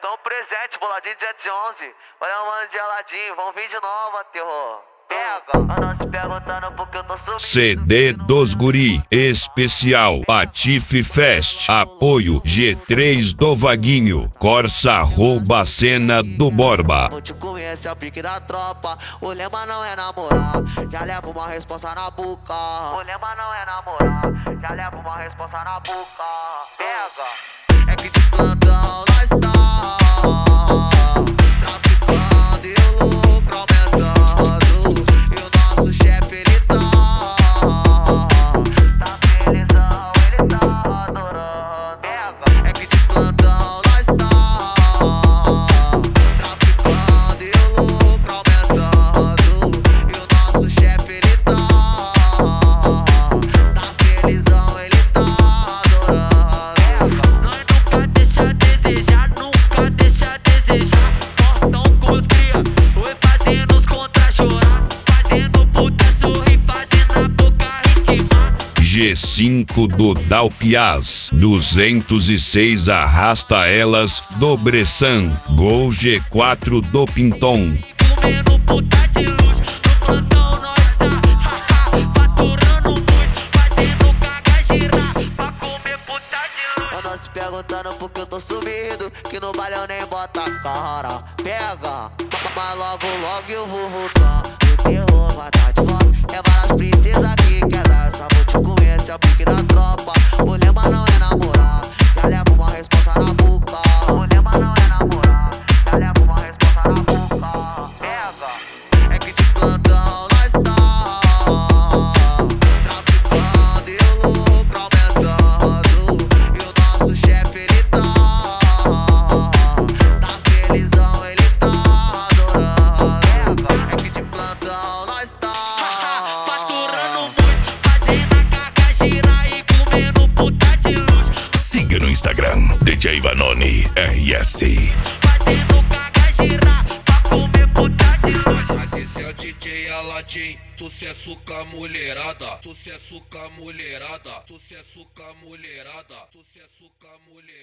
Tão presente, boladinho 711. Olha o mano de Aladim, vão vir de novo, terror. Pega, anda se perguntando porque eu tô subindo. CD dos Guri, especial Patife Fest, apoio G3 do Vaguinho, Corsa rouba a cena do Borba. Vou te comer, esse é o pique da tropa. O lema não é namorar, já levo uma responsa na boca. O lema não é namorar, já levo uma responsa na boca. Pega, é que de plantão nós tá traficando e o lucro aumentando. E o nosso chefe ele tá felizão, ele tá adorando. Pega, é que de plantão nós tá traficando e o lucro aumentando. E o nosso chefe ele tá felizão, ele tá adorando. Nós nunca deixa a desejar, nunca deixa a desejar. Portão com os cria, oi fazendo os contra chorar, fazendo puta sorrir, fazendo a boca ritmar. G5 do Dalpiaz, 206 arrasta elas do Bressan, Gol G4 do Pinton. Comendo puta de luxo, no plantão nós tá faturando muito, fazendo caga girar, pra comer puta de luxo. Anda se perguntando porque eu tô sumido, que no baile eu nem bota a cara. Pega, mas logo eu vou voltar. O terror vai tá de volta. É várias princesas que quer dar essa. Vou te comer, esse é o pique da tropa. O lema não é namorar, já levo uma responsa na boca. O lema não é namorar, já levo uma responsa na boca. Pega, é que de plantão nós tá traficando e o lucro aumentando. E o nosso chefe ele tá felizão, ele tá adorando. É que de plantão nós tá Faturando muito, fazendo a caga girar e comendo puta de luxo, Siga no Instagram, DJ Vanoni RS. fazendo caga girar, pra comer puta de luxo. Mas esse é o DJ Aladim, sucesso com a mulherada, sucesso com a mulherada, sucesso com a mulherada, sucesso com a mulherada.